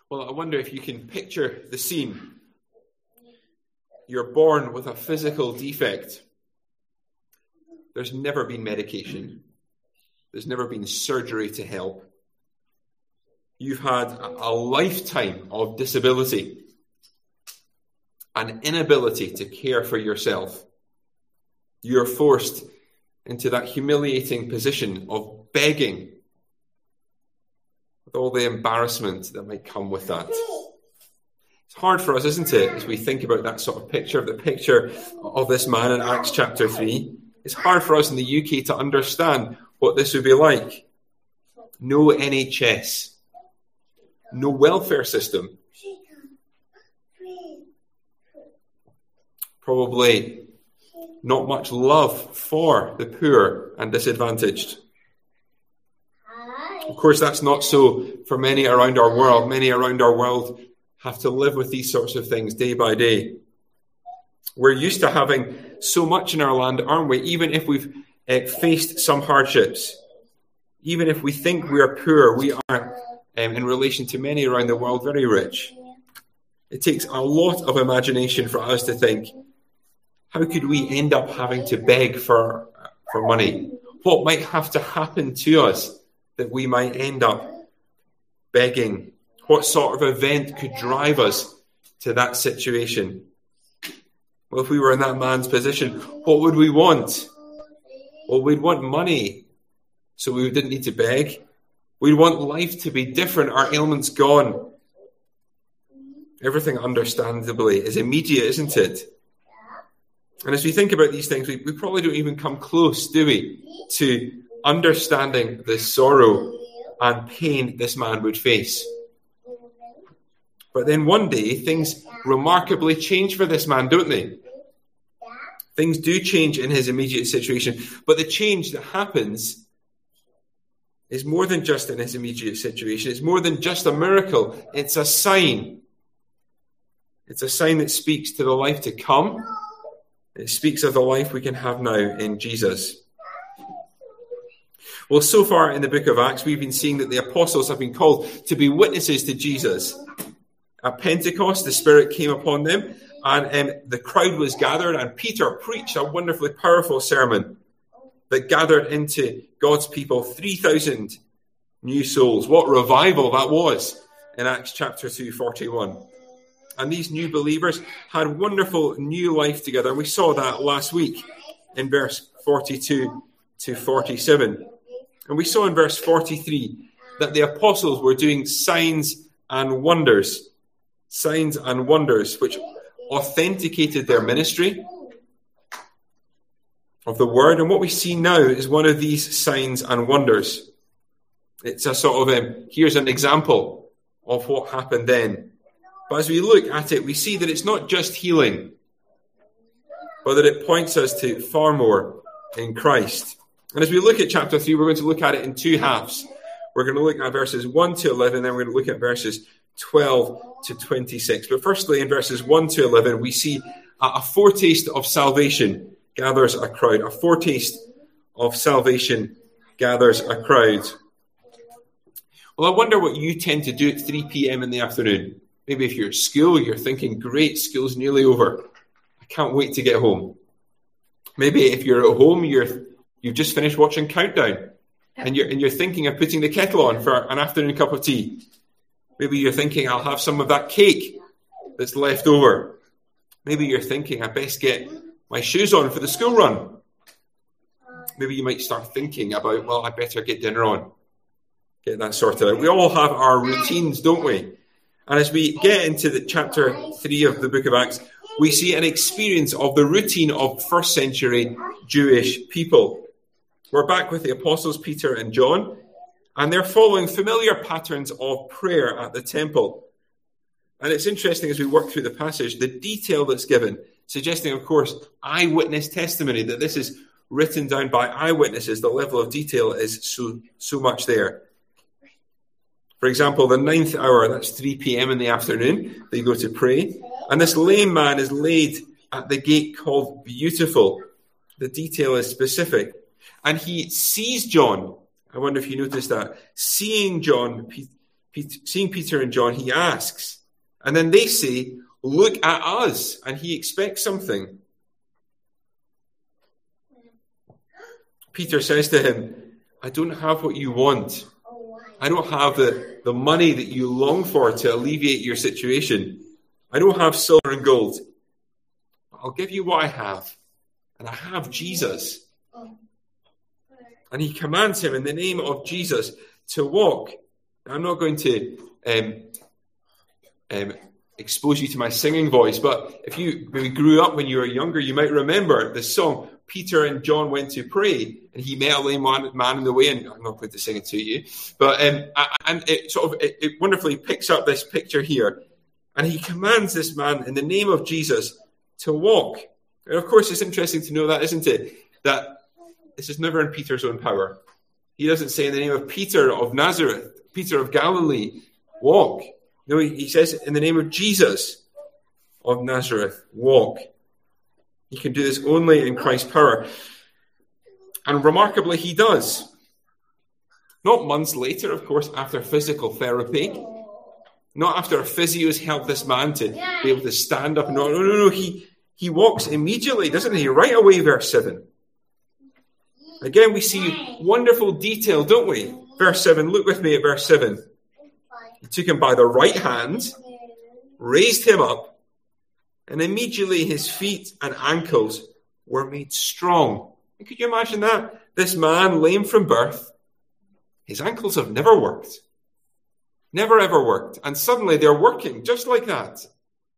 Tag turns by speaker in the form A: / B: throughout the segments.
A: Well, I wonder if you can picture the scene. You're born with a physical defect. There's never been medication. There's never been surgery to help. You've had a lifetime of disability, an inability to care for yourself. You're forced into that humiliating position of begging, with all the embarrassment that might come with that. It's hard for us, isn't it, as we think about that sort of picture, the picture of this man in Acts chapter 3. It's hard for us in the UK to understand what this would be like. No NHS, no welfare system. Probably not much love for the poor and disadvantaged. Of course, that's not so for many around our world. Many around our world have to live with these sorts of things day by day. We're used to having so much in our land, aren't we? Even if we've faced some hardships, even if we think we are poor, we are, in relation to many around the world, very rich. It takes a lot of imagination for us to think, how could we end up having to beg for money? What might have to happen to us that we might end up begging? What sort of event could drive us to that situation? Well, if we were in that man's position, what would we want? Well, we'd want money, so we didn't need to beg. We'd want life to be different, our ailments gone. Everything, understandably, is immediate, isn't it? And as we think about these things, we probably don't even come close, do we, to understanding the sorrow and pain this man would face. But then one day, things remarkably change for this man, don't they? Things do change in his immediate situation. But the change that happens is more than just in his immediate situation. It's more than just a miracle. It's a sign. It's a sign that speaks to the life to come. It speaks of the life we can have now in Jesus. Well, so far in the book of Acts, we've been seeing that the apostles have been called to be witnesses to Jesus. At Pentecost, the Spirit came upon them, and the crowd was gathered, and Peter preached a wonderfully powerful sermon that gathered into God's people 3,000 new souls. What revival that was in Acts chapter 2:41. And these new believers had wonderful new life together. And we saw that last week in verse 42 to 47. And we saw in verse 43 that the apostles were doing signs and wonders, which authenticated their ministry of the word. And what we see now is one of these signs and wonders. It's a sort of, here's an example of what happened then. But as we look at it, we see that it's not just healing, but that it points us to far more in Christ. And as we look at chapter 3, we're going to look at it in two halves. We're going to look at verses 1 to 11, then we're going to look at verses 12 to 26. But firstly, in verses 1 to 11, we see a foretaste of salvation gathers a crowd. A foretaste of salvation gathers a crowd. Well, I wonder what you tend to do at 3 p.m. in the afternoon. Maybe if you're at school, you're thinking, great, school's nearly over. I can't wait to get home. Maybe if you're at home, you've just finished watching Countdown, and you're thinking of putting the kettle on for an afternoon cup of tea. Maybe you're thinking, I'll have some of that cake that's left over. Maybe you're thinking, I best get my shoes on for the school run. Maybe you might start thinking about, well, I better get dinner on. Get that sorted out. We all have our routines, don't we? And as we get into the chapter 3 of the book of Acts, we see an experience of the routine of first century Jewish people. We're back with the apostles Peter and John, and they're following familiar patterns of prayer at the temple. And it's interesting as we work through the passage, the detail that's given, suggesting, of course, eyewitness testimony, that this is written down by eyewitnesses. The level of detail is so much there. For example, the 9th hour, that's 3 p.m. in the afternoon, they go to pray. And this lame man is laid at the gate called Beautiful. The detail is specific. And he sees John. I wonder if you noticed that. Seeing John, seeing Peter and John, he asks. And then they say, look at us. And he expects something. Peter says to him, I don't have what you want. I don't have the money that you long for to alleviate your situation. I don't have silver and gold. I'll give you what I have. And I have Jesus. And he commands him in the name of Jesus to walk. I'm not going to expose you to my singing voice, but if you maybe grew up when you were younger, you might remember the song, Peter and John went to pray, and he met a lame man in the way, and I'm not going to sing it to you, but and it wonderfully picks up this picture here, and he commands this man in the name of Jesus to walk. And of course, it's interesting to know that, isn't it? That this is never in Peter's own power. He doesn't say in the name of Peter of Nazareth, Peter of Galilee, walk. No, he says in the name of Jesus of Nazareth, walk. He can do this only in Christ's power. And remarkably, he does. Not months later, of course, after physical therapy. Not after a physio has helped this man to be able to stand up. No. He walks immediately, doesn't he? Right away, verse 7. Again, we see wonderful detail, don't we? Verse 7, look with me at verse 7. He took him by the right hand, raised him up, and immediately his feet and ankles were made strong. And could you imagine that? This man, lame from birth, his ankles have never worked. Never ever worked. And suddenly they're working just like that.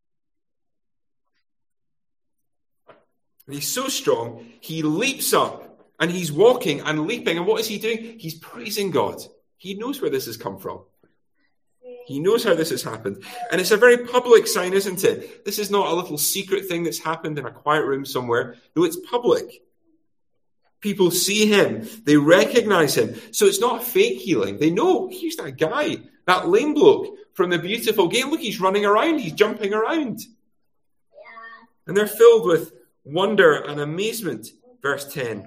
A: And he's so strong, he leaps up and he's walking and leaping. And what is he doing? He's praising God. He knows where this has come from. He knows how this has happened. And it's a very public sign, isn't it? This is not a little secret thing that's happened in a quiet room somewhere. No, it's public. People see him. They recognize him. So it's not a fake healing. They know, here's that guy, that lame bloke from the beautiful gate. Look, he's running around. He's jumping around. And they're filled with wonder and amazement. Verse 10.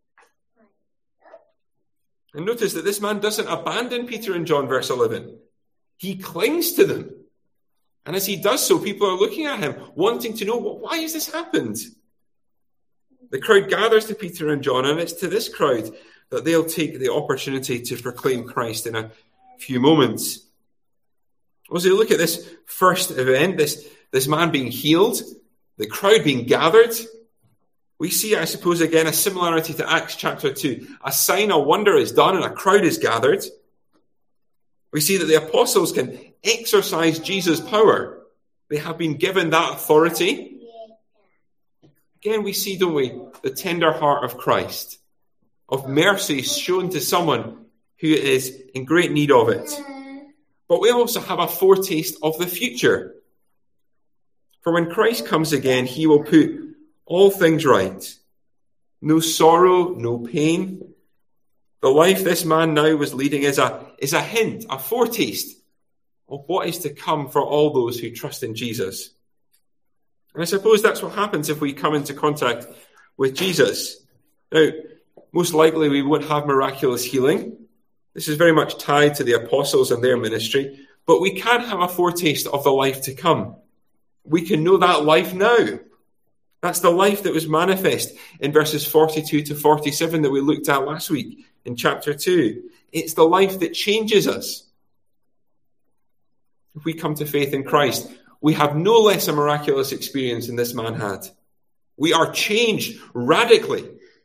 A: And notice that this man doesn't abandon Peter and John, verse 11. He clings to them. And as he does so, people are looking at him, wanting to know, why has this happened? The crowd gathers to Peter and John, and it's to this crowd that they'll take the opportunity to proclaim Christ in a few moments. As we look at this first event, this man being healed, the crowd being gathered, we see, I suppose, again, a similarity to Acts chapter 2. A sign, a wonder is done, and a crowd is gathered. We see that the apostles can exercise Jesus' power. They have been given that authority. Again, we see, don't we, the tender heart of Christ, of mercy shown to someone who is in great need of it. But we also have a foretaste of the future. For when Christ comes again, he will put all things right. No sorrow, no pain. The life this man now was leading is a hint, a foretaste of what is to come for all those who trust in Jesus. And I suppose that's what happens if we come into contact with Jesus. Now, most likely we won't have miraculous healing. This is very much tied to the apostles and their ministry. But we can have a foretaste of the life to come. We can know that life now. That's the life that was manifest in verses 42 to 47 that we looked at last week in chapter 2. It's the life that changes us. If we come to faith in Christ, we have no less a miraculous experience than this man had. We are changed radically.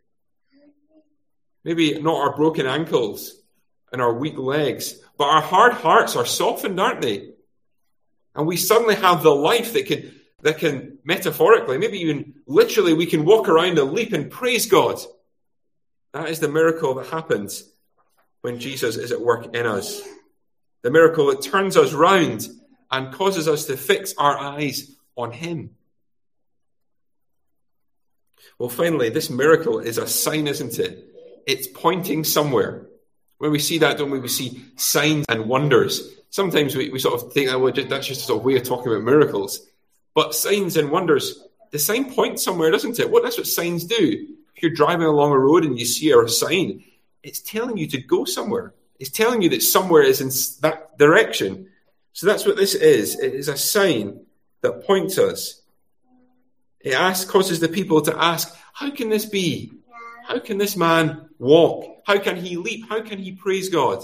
A: Maybe not our broken ankles and our weak legs, but our hard hearts are softened, aren't they? And we suddenly have the life that can metaphorically, maybe even literally, we can walk around and leap and praise God. That is the miracle that happens when Jesus is at work in us. The miracle that turns us round and causes us to fix our eyes on him. Well, finally, this miracle is a sign, isn't it? It's pointing somewhere. When we see that, don't we? We see signs and wonders. Sometimes we sort of think, that's just a sort of way of talking about miracles. But signs and wonders, the sign points somewhere, doesn't it? That's what signs do. If you're driving along a road and you see a sign, it's telling you to go somewhere. It's telling you that somewhere is in that direction. So that's what this is. It is a sign that points us. It causes the people to ask, how can this be? How can this man walk? How can he leap? How can he praise God?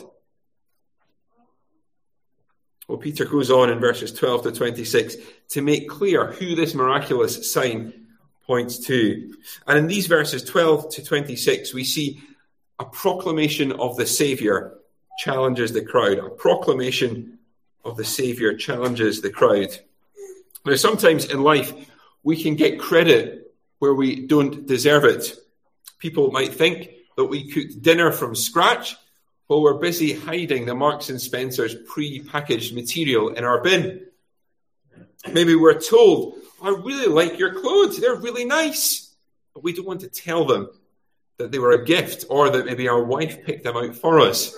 A: Well, Peter goes on in verses 12 to 26 to make clear who this miraculous sign points to. And in these verses 12 to 26, we see a proclamation of the Saviour challenges the crowd. A proclamation of the Saviour challenges the crowd. Now, sometimes in life, we can get credit where we don't deserve it. People might think that we cooked dinner from scratch while we're busy hiding the Marks and Spencer's pre-packaged material in our bin. Maybe we're told, I really like your clothes, they're really nice. But we don't want to tell them that they were a gift or that maybe our wife picked them out for us.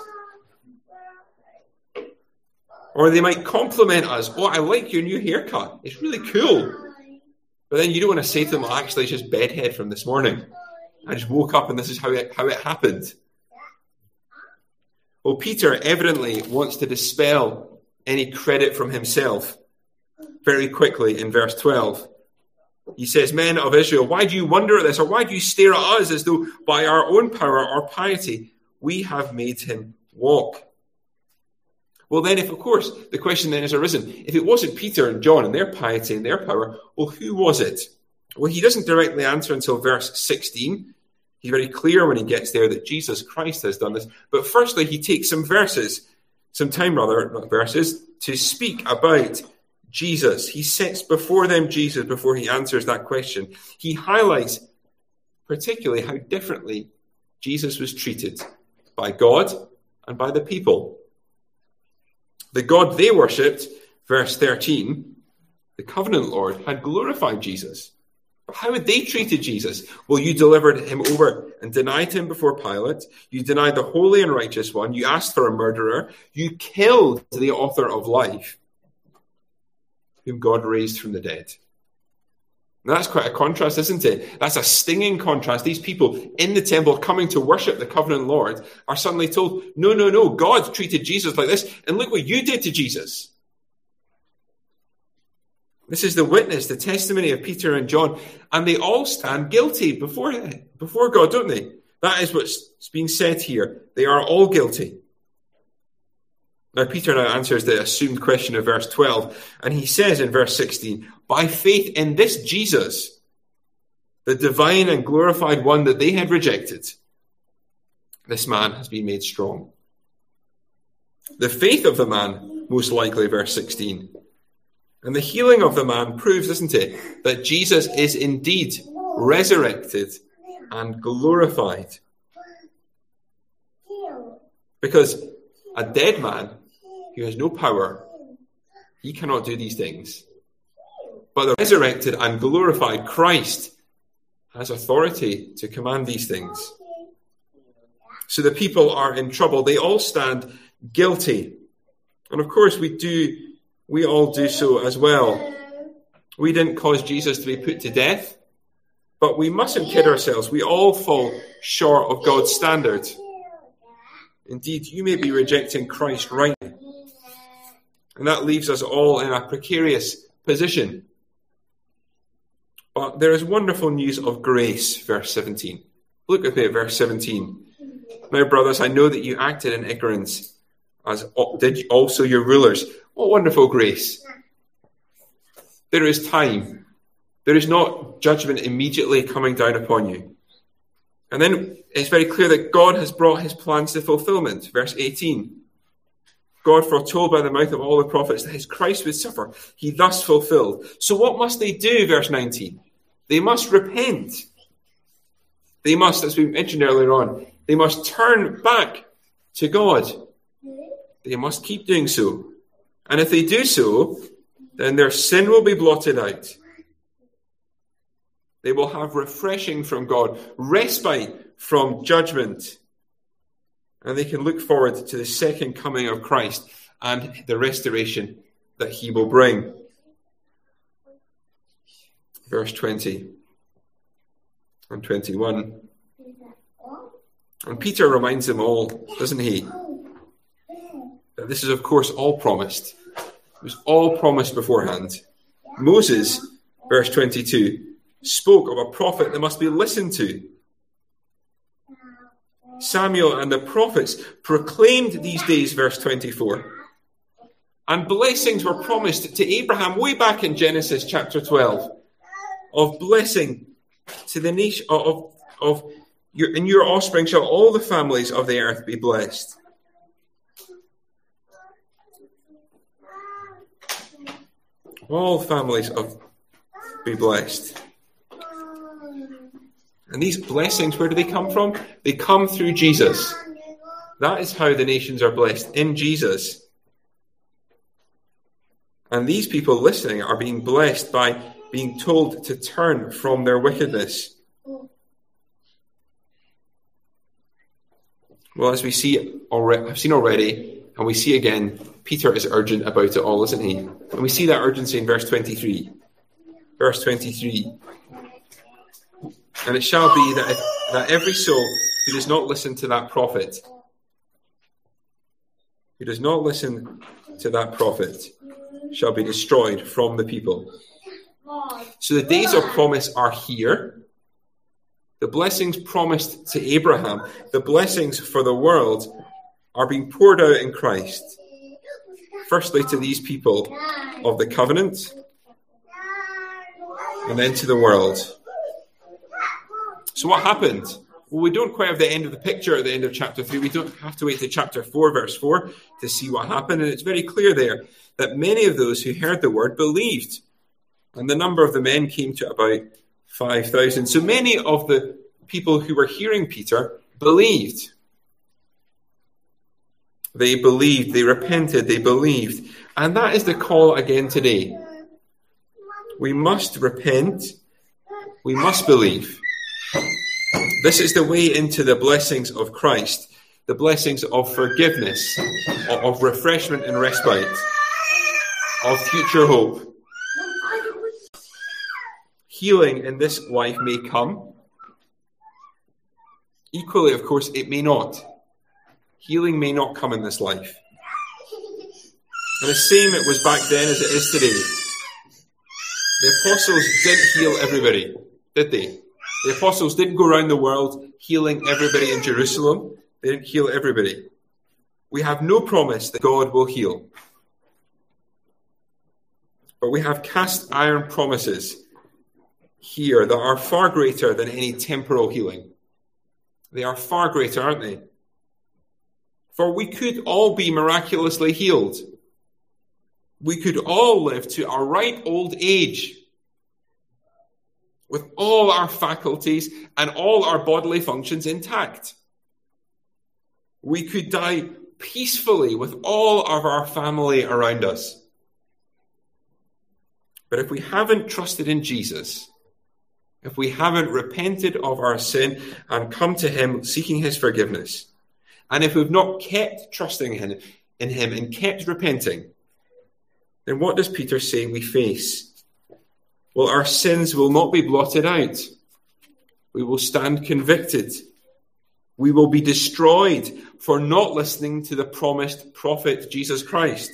A: Or they might compliment us, oh, I like your new haircut, it's really cool. But then you don't want to say to them, actually, it's just bedhead from this morning. I just woke up and this is how it happened. Well, Peter evidently wants to dispel any credit from himself very quickly in verse 12. He says, men of Israel, why do you wonder at this? Or why do you stare at us as though by our own power or piety we have made him walk? Well, then, if, of course, the question then has arisen, if it wasn't Peter and John and their piety and their power, well, who was it? Well, he doesn't directly answer until verse 16. He's very clear when he gets there that Jesus Christ has done this. But firstly, he takes some time, to speak about Jesus. He sets before them Jesus before he answers that question. He highlights particularly how differently Jesus was treated by God and by the people. The God they worshipped, verse 13, the covenant Lord, had glorified Jesus. But how had they treated Jesus? Well, you delivered him over and denied him before Pilate. You denied the holy and righteous one. You asked for a murderer. You killed the author of life, whom God raised from the dead. Now, that's quite a contrast, isn't it? That's a stinging contrast. These people in the temple coming to worship the covenant Lord are suddenly told, no, God treated Jesus like this, and look what you did to Jesus. This is the witness, the testimony of Peter and John, and they all stand guilty before God, don't they? That is what's being said here. They are all guilty. Now, Peter now answers the assumed question of verse 12, and he says in verse 16, by faith in this Jesus, the divine and glorified one that they had rejected, this man has been made strong. The faith of the man, most likely, verse 16, and the healing of the man proves, doesn't it, that Jesus is indeed resurrected and glorified. Because a dead man who has no power, he cannot do these things. But the resurrected and glorified Christ has authority to command these things. So the people are in trouble. They all stand guilty. And of course we all do so as well. We didn't cause Jesus to be put to death, but we mustn't kid ourselves. We all fall short of God's standard. Indeed, you may be rejecting Christ right now. And that leaves us all in a precarious position. But there is wonderful news of grace, verse 17. Look with me at verse 17. Now, brothers, I know that you acted in ignorance, as did also your rulers. What wonderful grace. There is time. There is not judgment immediately coming down upon you. And then it's very clear that God has brought his plans to fulfillment. Verse 18. God foretold by the mouth of all the prophets that his Christ would suffer. He thus fulfilled. So what must they do, verse 19? They must repent. They must, as we mentioned earlier on, they must turn back to God. They must keep doing so. And if they do so, then their sin will be blotted out. They will have refreshing from God, respite from judgment. And they can look forward to the second coming of Christ and the restoration that he will bring. Verse 20 and 21. And Peter reminds them all, doesn't he, that this is, of course, all promised. It was all promised beforehand. Moses, verse 22, spoke of a prophet that must be listened to. Samuel and the prophets proclaimed these days, verse 24. And blessings were promised to Abraham way back in Genesis chapter 12, of blessing to the nation in your offspring shall all the families of the earth be blessed. All families be blessed. And these blessings, where do they come from? They come through Jesus. That is how the nations are blessed, in Jesus. And these people listening are being blessed by being told to turn from their wickedness. Well, as we see already, I've seen already, and we see again, Peter is urgent about it all, isn't he? And we see that urgency in verse 23. Verse 23. And it shall be that every soul who does not listen to that prophet, shall be destroyed from the people. So the days of promise are here. The blessings promised to Abraham, the blessings for the world, are being poured out in Christ. Firstly to these people of the covenant, and then to the world. So what happened? Well, we don't quite have the end of the picture at the end of chapter 3. We don't have to wait to chapter 4, verse 4 to see what happened. And it's very clear there that many of those who heard the word believed. And the number of the men came to about 5,000. So many of the people who were hearing Peter believed. They believed, they repented, they believed. And that is the call again today. We must repent. We must believe. This is the way into the blessings of Christ, the blessings of forgiveness, of refreshment and respite, of future hope. Healing in this life may come. Equally, of course, it may not. Healing may not come in this life. And the same it was back then as it is today. The apostles didn't heal everybody, did they? The apostles didn't go around the world healing everybody in Jerusalem. They didn't heal everybody. We have no promise that God will heal. But we have cast iron promises here that are far greater than any temporal healing. They are far greater, aren't they? For we could all be miraculously healed. We could all live to a ripe old age with all our faculties and all our bodily functions intact. We could die peacefully with all of our family around us. But if we haven't trusted in Jesus, if we haven't repented of our sin and come to him seeking his forgiveness, and if we've not kept trusting in him and kept repenting, then what does Peter say we face? Well, our sins will not be blotted out. We will stand convicted. We will be destroyed for not listening to the promised prophet, Jesus Christ.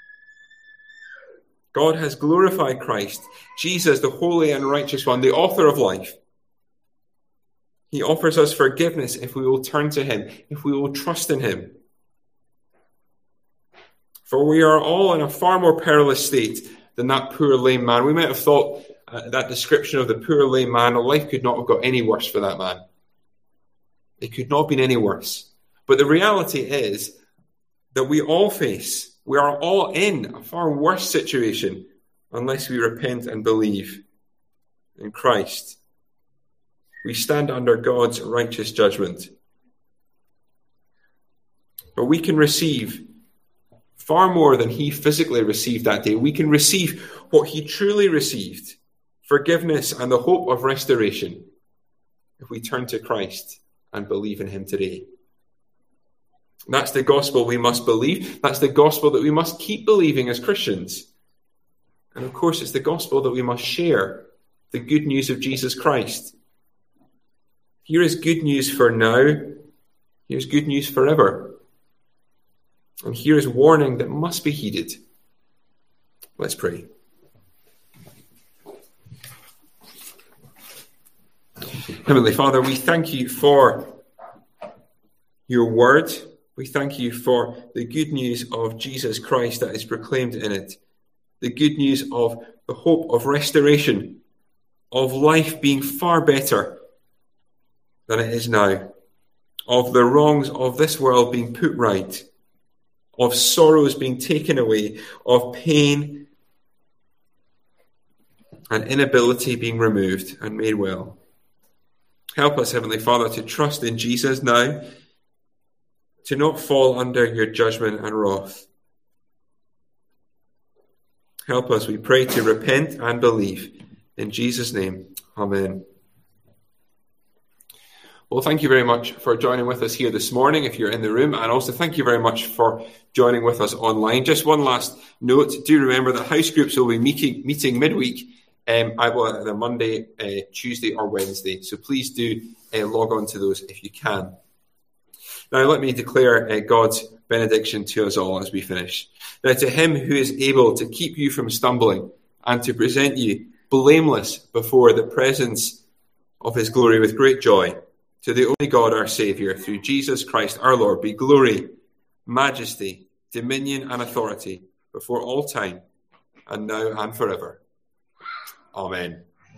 A: God has glorified Christ, Jesus, the holy and righteous one, the author of life. He offers us forgiveness if we will turn to him, if we will trust in him. For we are all in a far more perilous state than that poor lame man. We might have thought that description of the poor lame man, life could not have got any worse for that man. It could not have been any worse. But the reality is that we are all in a far worse situation unless we repent and believe in Christ. We stand under God's righteous judgment. But we can receive far more than he physically received that day. We can receive what he truly received, forgiveness and the hope of restoration, if we turn to Christ and believe in him today. That's the gospel we must believe. That's the gospel that we must keep believing as Christians. And of course, it's the gospel that we must share, the good news of Jesus Christ. Here is good news for now. Here's good news forever. And here is warning that must be heeded. Let's pray. Heavenly Father, we thank you for your word. We thank you for the good news of Jesus Christ that is proclaimed in it. The good news of the hope of restoration, of life being far better than it is now, of the wrongs of this world being put right, of sorrows being taken away, of pain and inability being removed and made well. Help us, Heavenly Father, to trust in Jesus now, to not fall under your judgment and wrath. Help us, we pray, to repent and believe. In Jesus' name, amen. Well, thank you very much for joining with us here this morning, if you're in the room, and also thank you very much for joining with us online. Just one last note, do remember that house groups will be meeting midweek, either Monday, Tuesday or Wednesday, so please do log on to those if you can. Now let me declare God's benediction to us all as we finish. Now to him who is able to keep you from stumbling and to present you blameless before the presence of his glory with great joy, to the only God our Saviour, through Jesus Christ our Lord, be glory, majesty, dominion and authority before all time, and now and forever. Amen.